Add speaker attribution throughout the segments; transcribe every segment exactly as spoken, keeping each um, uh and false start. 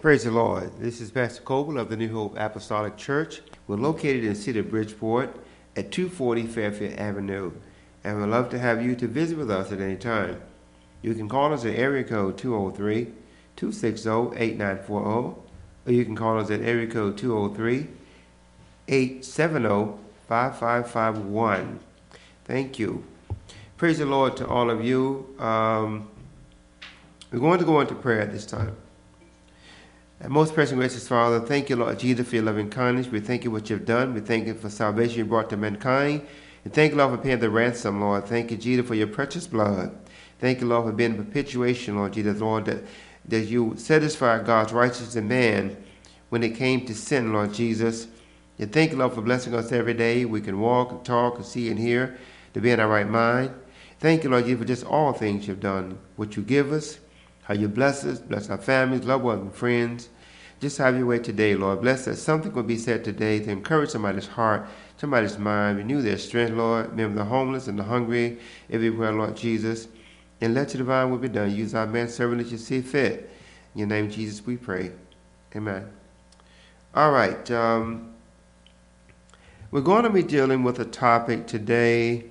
Speaker 1: Praise the Lord. This is Pastor Coble of the New Hope Apostolic Church. We're located in the city of Bridgeport at two forty Fairfield Avenue, and we'd love to have you to visit with us at any time. You can call us at area code two oh three, two six oh, eight nine four oh, or you can call us at area code two oh three, eight seven oh, five five five one. Thank you. Praise the Lord to all of you. Um, we're going to go into prayer at this time. And most pressing gracious Father, thank you, Lord Jesus, for your loving kindness. We thank you for what you've done. We thank you for salvation you brought to mankind. And thank you, Lord, for paying the ransom, Lord. Thank you, Jesus, for your precious blood. Thank you, Lord, for being a perpetuation, Lord Jesus, Lord, that, that you satisfied God's righteous demand when it came to sin, Lord Jesus. And thank you, Lord, for blessing us every day. We can walk and talk and see and hear to be in our right mind. Thank you, Lord Jesus, for just all things you've done, what you give us, how you bless us, bless our families, loved ones, and friends. Just have your way today, Lord. Bless us. Something will be said today to encourage somebody's heart, somebody's mind, renew their strength, Lord. Remember the homeless and the hungry everywhere, Lord Jesus. And let your divine will be done. Use our man servant as you see fit. In your name, Jesus, we pray. Amen. All right. Um, we're going to be dealing with a topic today.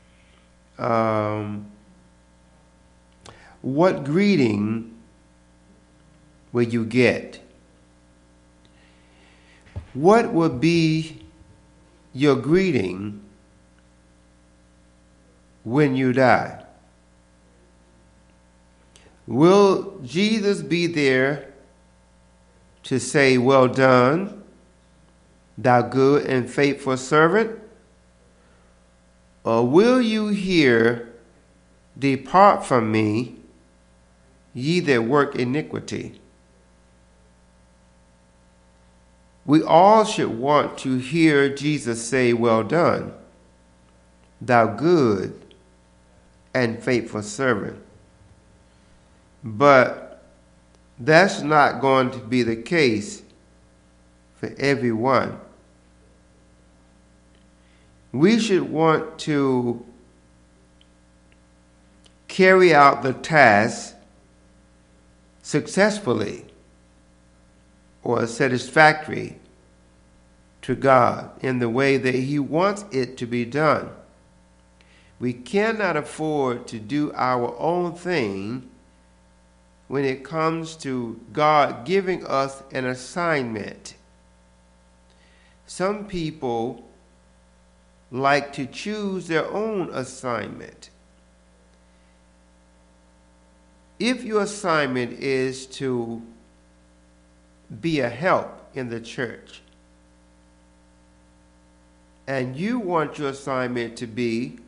Speaker 1: Um, what greeting will you get? What will be your greeting when you die? Will Jesus be there to say, "Well done, thou good and faithful servant"? Or will you hear, "Depart from me, ye that work iniquity"? We all should want to hear Jesus say, "Well done, thou good and faithful servant." But that's not going to be the case for everyone. We should want to carry out the task successfully or satisfactory to God in the way that He wants it to be done. We cannot afford to do our own thing when it comes to God giving us an assignment. Some people like to choose their own assignment. If your assignment is to be a help in the church, and you want your assignment to be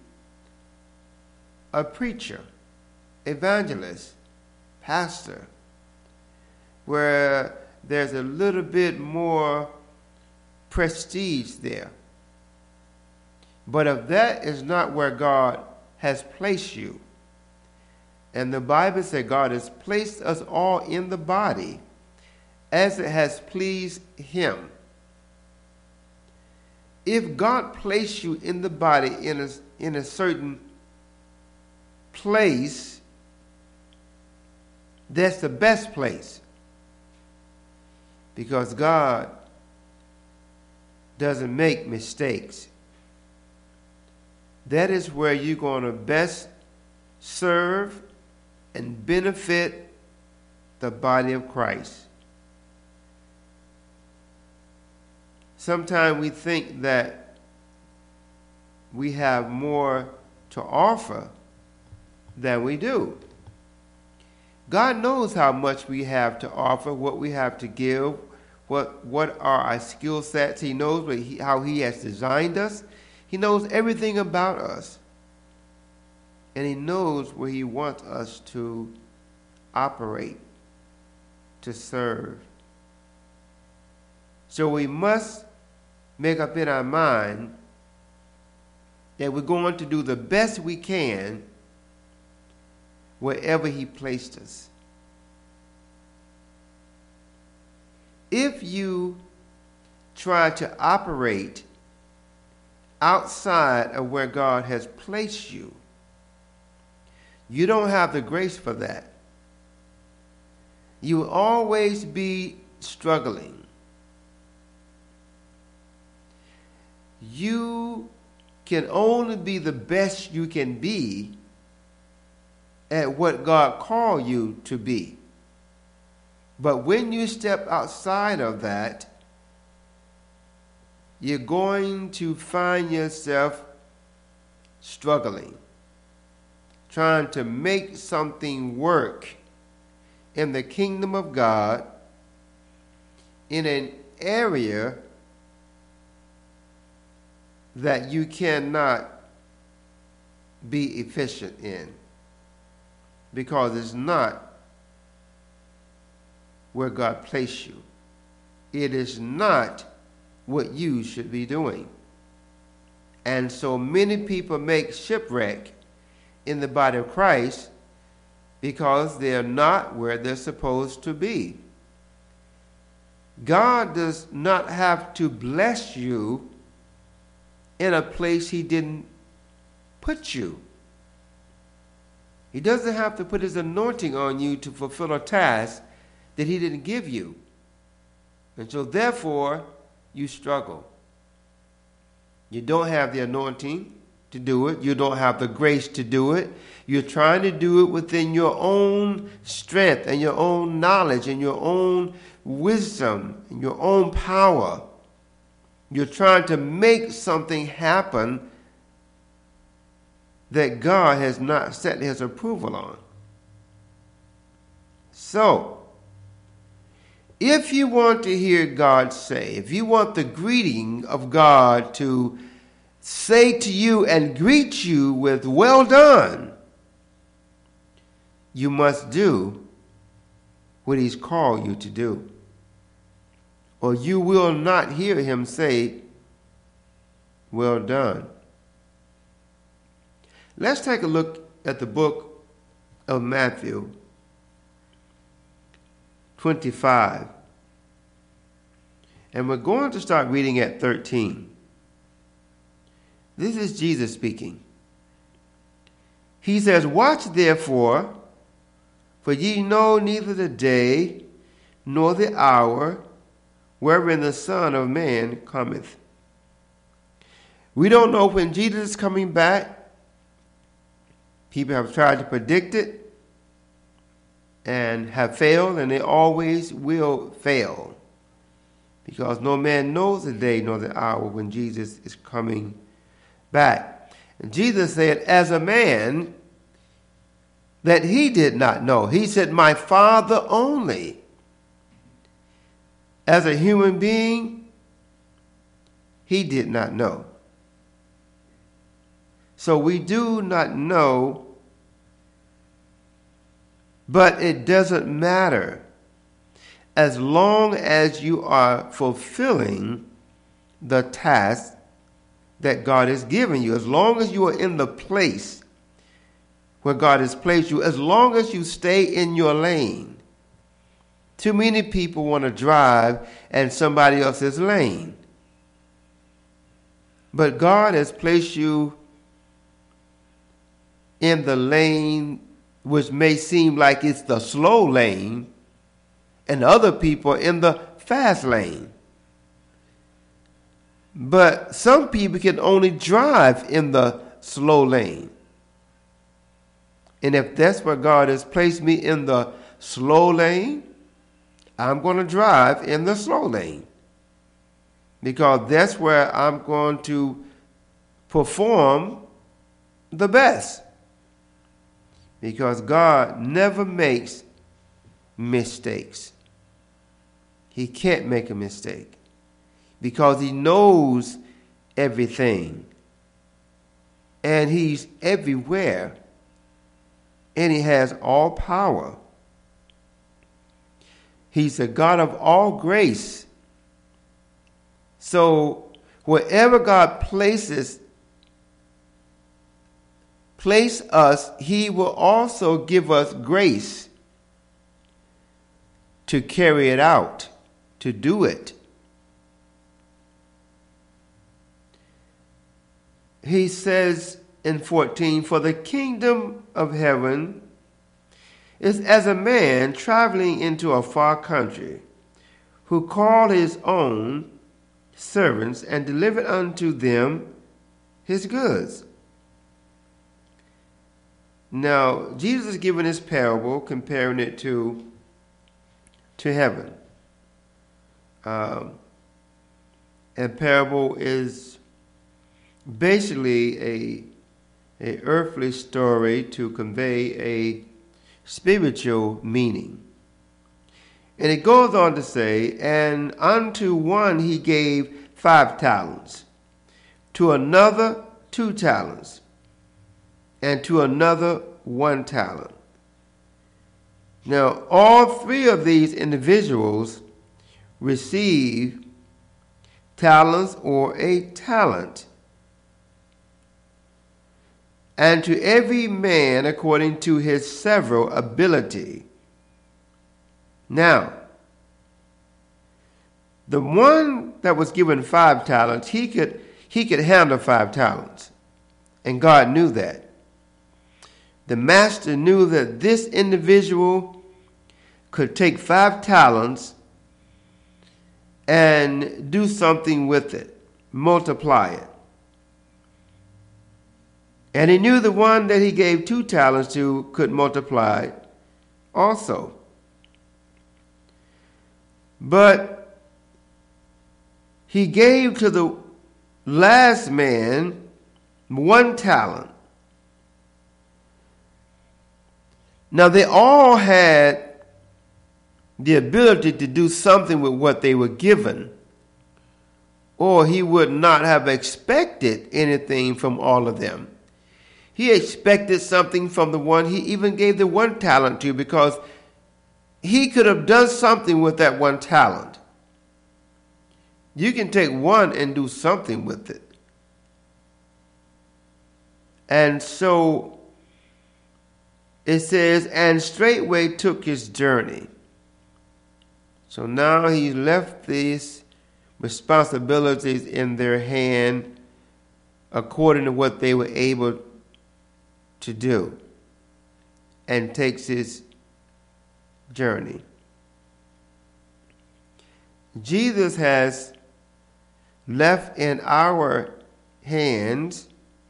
Speaker 1: a preacher, evangelist, pastor, where there's a little bit more prestige there. But if that is not where God has placed you, and the Bible says God has placed us all in the body as it has pleased Him. If God placed you in the body in a, in a certain place, that's the best place. Because God doesn't make mistakes. That is where you're going to best serve and benefit the body of Christ. Sometimes we think that we have more to offer than we do. God knows how much we have to offer, what we have to give, what what are our skill sets. He knows what he, how He has designed us. He knows everything about us. And He knows where He wants us to operate, to serve. So we must make up in our mind that we're going to do the best we can wherever He placed us. If you try to operate outside of where God has placed you, you don't have the grace for that. You will always be struggling. You can only be the best you can be at what God called you to be. But when you step outside of that, you're going to find yourself struggling, trying to make something work in the kingdom of God in an area that you cannot be efficient in, because it's not where God placed you. It is not what you should be doing. And so many people make shipwreck in the body of Christ because they're not where they're supposed to be. God does not have to bless you in a place he didn't put you. He doesn't have to put his anointing on you to fulfill a task that he didn't give you. And so therefore, you struggle. You don't have the anointing to do it. You don't have the grace to do it. You're trying to do it within your own strength and your own knowledge and your own wisdom and your own power. You're trying to make something happen that God has not set his approval on. So, if you want to hear God say, if you want the greeting of God to say to you and greet you with well done, you must do what he's called you to do, or you will not hear him say, well done. Let's take a look at the book of Matthew twenty-five. And we're going to start reading at thirteen. This is Jesus speaking. He says, watch therefore, for ye know neither the day nor the hour wherein the Son of Man cometh. We don't know when Jesus is coming back. People have tried to predict it and have failed, and they always will fail, because no man knows the day nor the hour when Jesus is coming back. And Jesus said, as a man, that he did not know. He said, my Father only. As a human being, he did not know. So we do not know, but it doesn't matter. As long as you are fulfilling the task that God has given you, as long as you are in the place where God has placed you, as long as you stay in your lane. Too many people want to drive in somebody else's lane. But God has placed you in the lane which may seem like it's the slow lane, and other people in the fast lane. But some people can only drive in the slow lane. And if that's where God has placed me, in the slow lane, I'm going to drive in the slow lane, because that's where I'm going to perform the best. Because God never makes mistakes. He can't make a mistake, because he knows everything, and he's everywhere, and he has all power. He's a God of all grace. So wherever God places place us, he will also give us grace to carry it out, to do it. He says in fourteen, for the kingdom of heaven is as a man traveling into a far country, who called his own servants and delivered unto them his goods. Now, Jesus is giving this parable, comparing it to, to heaven. Um, a parable is basically a, a earthly story to convey a spiritual meaning. And it goes on to say, and unto one he gave five talents, to another two talents, and to another one talent. Now, all three of these individuals receive talents or a talent, and to every man according to his several ability. Now, the one that was given five talents, he could he could handle five talents, and God knew that. The master knew that this individual could take five talents and do something with it, multiply it. And he knew the one that he gave two talents to could multiply it also. But he gave to the last man one talent. Now, they all had the ability to do something with what they were given, or he would not have expected anything from all of them. He expected something from the one he even gave the one talent to, because he could have done something with that one talent. You can take one and do something with it. And so it says, and straightway took his journey. So now he left these responsibilities in their hand according to what they were able to do, and takes his journey. Jesus has left in our hands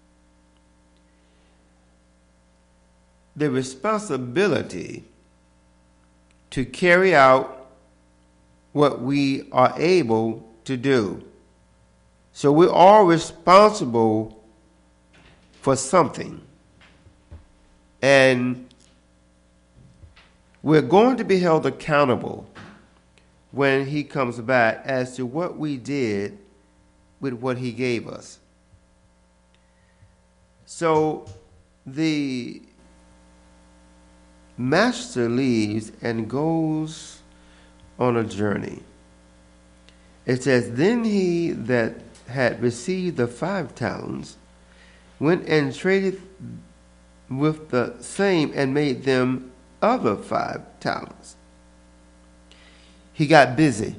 Speaker 1: the responsibility to carry out what we are able to do. So we're all responsible for something. And we're going to be held accountable when he comes back as to what we did with what he gave us. So the master leaves and goes on a journey. It says, then he that had received the five talents went and traded with the same and made them other five talents. He got busy.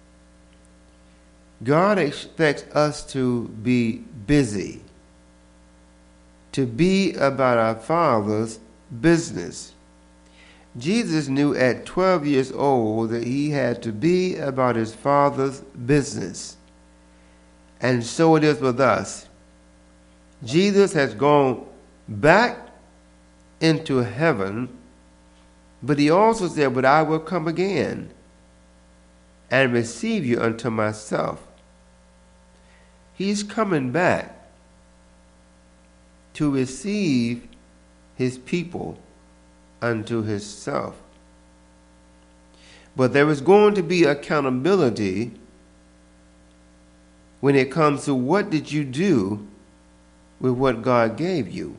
Speaker 1: God expects us to be busy, to be about our Father's business. Jesus knew at twelve years old that he had to be about his Father's business. And so it is with us. Jesus has gone back into heaven, but he also said, but I will come again and receive you unto myself. He's coming back to receive his people unto himself. But there is going to be accountability when it comes to what did you do with what God gave you.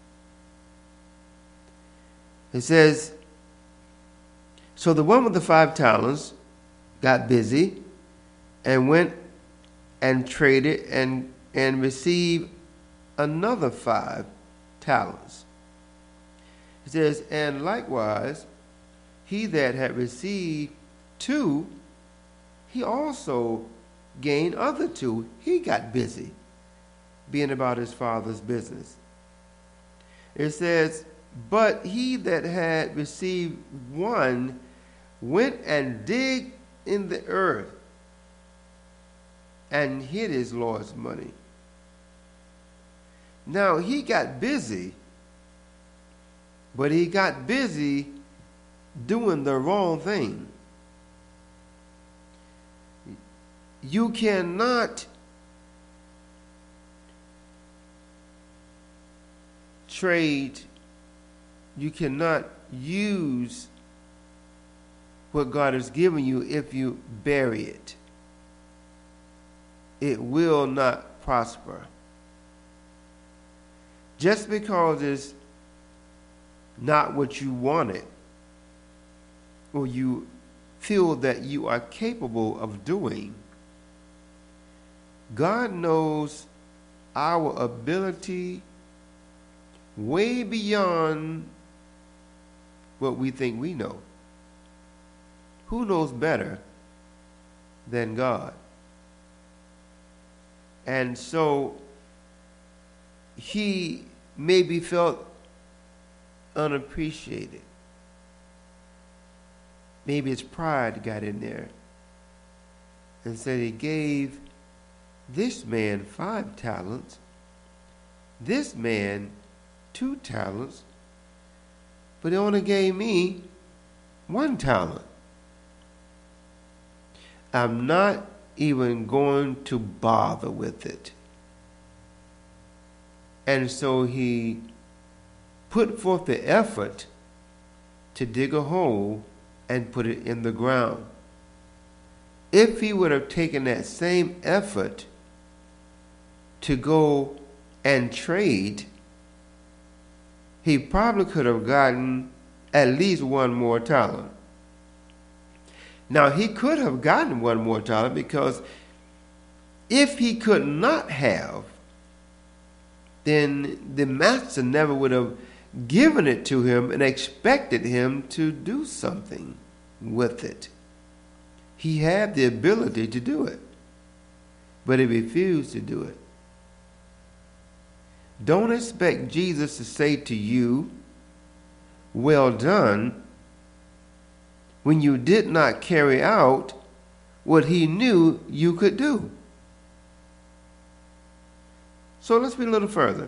Speaker 1: It says, so the one with the five talents got busy and went and traded and, and received another five talents. It says, and likewise, he that had received two, he also gained other two. He got busy being about his Father's business. It says, But he that had received one went and digged in the earth and hid his Lord's money. Now he got busy, but he got busy doing the wrong thing. You cannot trade, you cannot use what God has given you if you bury it. It will not prosper. Just because it's not what you wanted, or you feel that you are capable of doing, God knows our ability way beyond what we think we know. Who knows better than God? And so he maybe felt unappreciated. Maybe his pride got in there and said he gave this man five talents, this man two talents, but he only gave me one talent. I'm not even going to bother with it. And so he put forth the effort to dig a hole and put it in the ground. If he would have taken that same effort to go and trade, he probably could have gotten at least one more talent. Now, he could have gotten one more talent, because if he could not have, then the master never would have given it to him and expected him to do something with it. He had the ability to do it, but he refused to do it. Don't expect Jesus to say to you, "Well done," when you did not carry out what he knew you could do. So let's read a little further.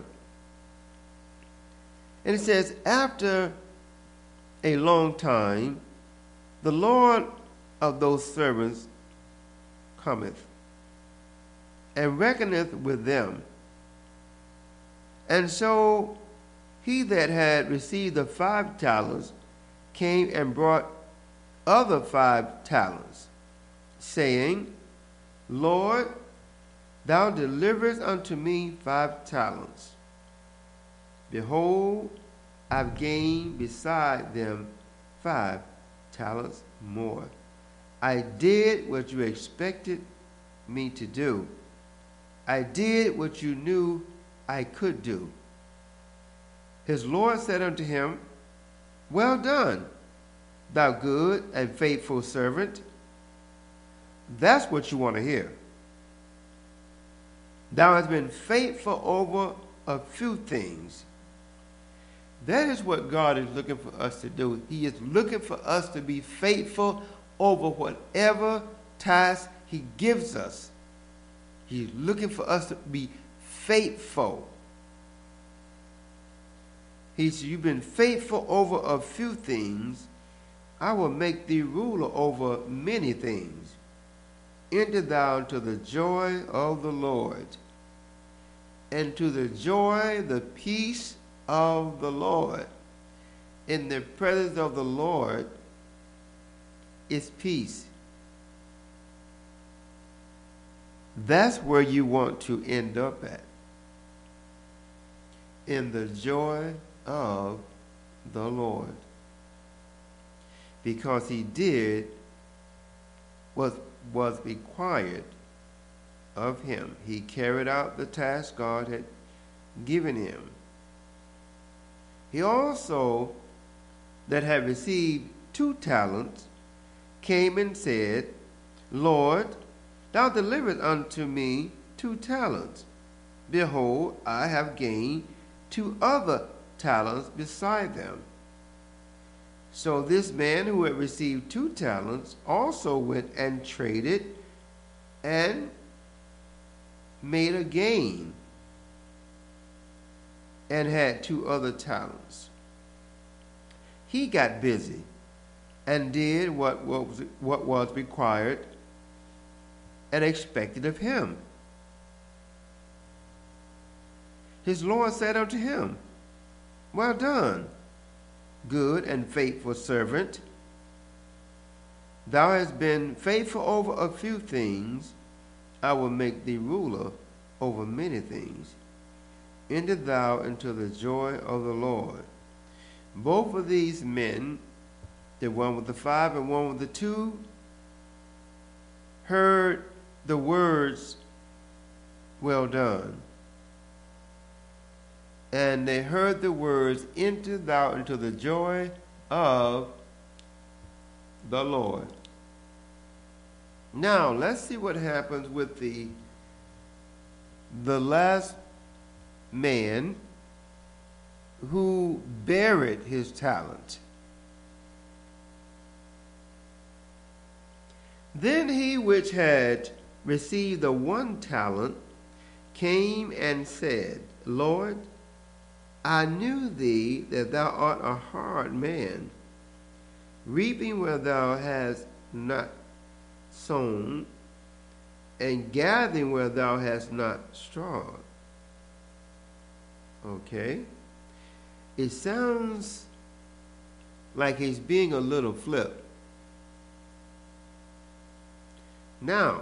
Speaker 1: And it says, after a long time, the Lord of those servants cometh, and reckoneth with them. And so he that had received the five talents came and brought other five talents, saying, Lord, thou deliverest unto me five talents. Behold, I've gained beside them five talents more. I did what you expected me to do. I did what you knew I could do. His Lord said unto him, Well done, thou good and faithful servant. That's what you want to hear. Thou hast been faithful over a few things. That is what God is looking for us to do. He is looking for us to be faithful over whatever task he gives us. He's looking for us to be faithful. He said, you've been faithful over a few things. I will make thee ruler over many things. Enter thou into the joy of the Lord. And to the joy, the peace of the Lord. In the presence of the Lord is peace. That's where you want to end up at. In the joy of the Lord. Because he did what was required of him. He carried out the task God had given him. He also, that had received two talents, came and said, Lord, thou delivered unto me two talents. Behold, I have gained two other talents beside them. So this man who had received two talents also went and traded and made a gain and had two other talents. He got busy and did what was, what was required and expected of him. His Lord said unto him, Well done, good and faithful servant. Thou hast been faithful over a few things. I will make thee ruler over many things. Enter thou into the joy of the Lord. Both of these men, the one with the five and one with the two, heard the words, Well done. And they heard the words, Enter thou into the joy of the Lord. Now, let's see what happens with the, the last man who buried his talent. Then he which had received the one talent came and said, Lord, I knew thee that thou art a hard man, reaping where thou hast not sown, and gathering where thou hast not strawed. Okay? It sounds like he's being a little flip. Now,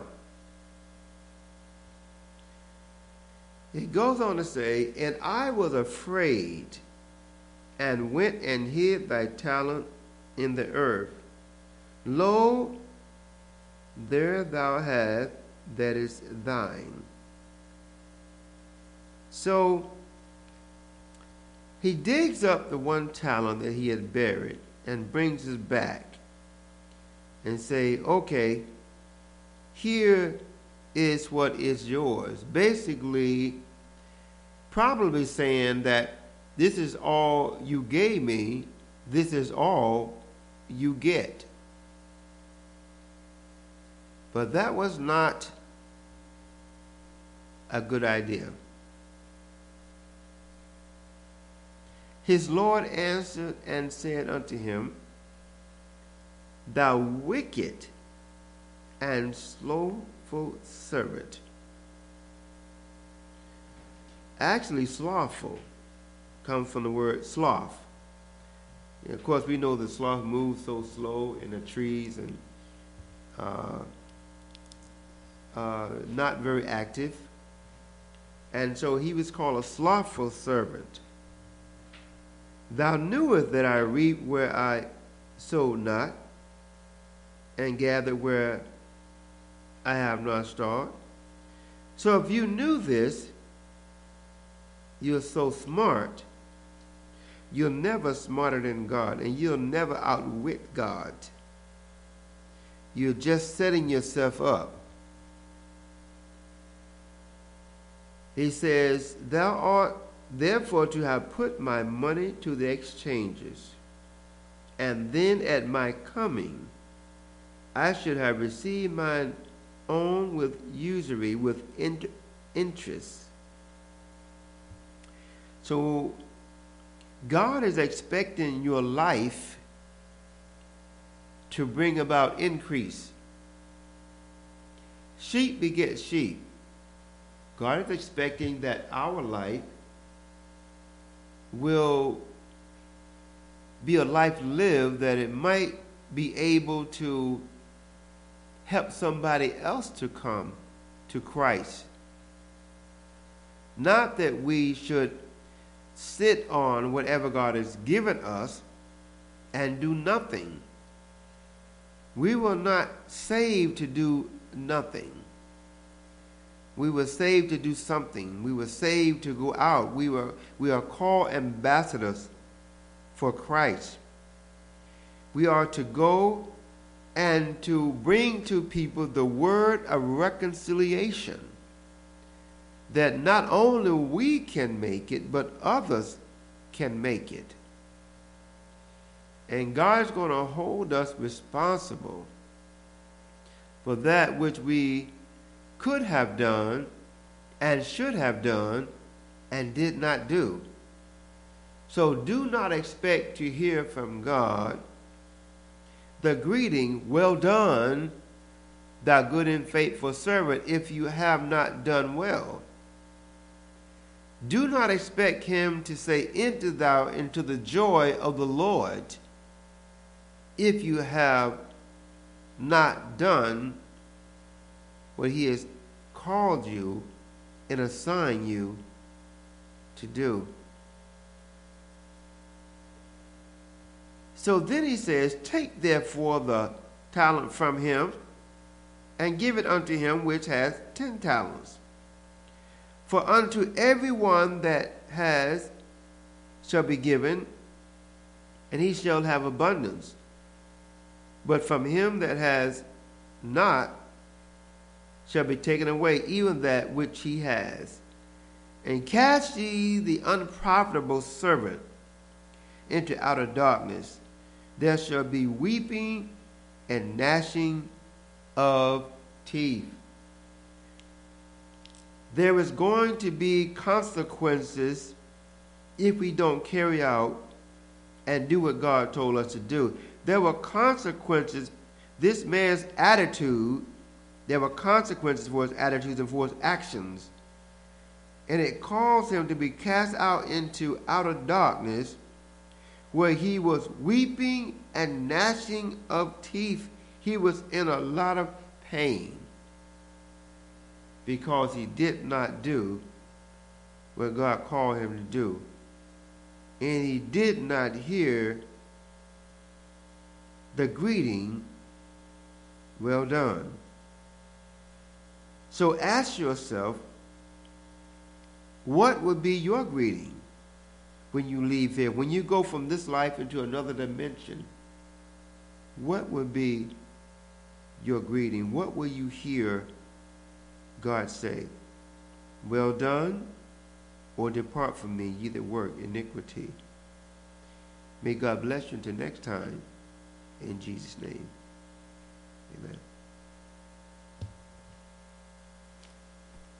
Speaker 1: it goes on to say, And I was afraid, and went and hid thy talent in the earth. Lo, there thou hast that is thine. So, he digs up the one talent that he had buried and brings it back and say, okay, here is what is yours. Basically, probably saying that this is all you gave me, this is all you get. But that was not a good idea. His Lord answered and said unto him, Thou wicked and slothful servant. Actually, slothful comes from the word sloth. And of course, we know the sloth moves so slow in the trees and uh, uh, not very active. And so he was called a slothful servant. Thou knewest that I reap where I sowed not, and gather where I have not strawed. So if you knew this, you're so smart, you're never smarter than God, and you'll never outwit God. You're just setting yourself up. He says, Thou art therefore to have put my money to the exchangers, and then at my coming I should have received mine own with usury, with int- interest. So God is expecting your life to bring about increase. Sheep beget sheep. God is expecting that our life will be a life lived that it might be able to help somebody else to come to Christ. Not that we should sit on whatever God has given us and do nothing. We were not saved to do nothing. We were saved to do something. We were saved to go out. We were we are called ambassadors for Christ. We are to go and to bring to people the word of reconciliation, that not only we can make it, but others can make it. And God's going to hold us responsible for that which we could have done and should have done and did not do. So do not expect to hear from God the greeting, "Well done, thou good and faithful servant," if you have not done well. Do not expect him to say, "Enter thou into the joy of the Lord," if you have not done what he has called you and assigned you to do. So then he says, "Take therefore the talent from him, and give it unto him which hath ten talents. For unto every one that has shall be given, and he shall have abundance. But from him that has not shall be taken away even that which he has. And cast ye the unprofitable servant into outer darkness. There shall be weeping and gnashing of teeth." There is going to be consequences if we don't carry out and do what God told us to do. There were consequences. This man's attitude, there were consequences for his attitudes and for his actions. And it caused him to be cast out into outer darkness, where he was weeping and gnashing of teeth. He was in a lot of pain because he did not do what God called him to do. And he did not hear the greeting, "Well done." So ask yourself, what would be your greeting when you leave here? When you go from this life into another dimension, what would be your greeting? What will you hear God say? "Well done," or "Depart from me, ye that work iniquity." May God bless you until next time. In Jesus' name, amen.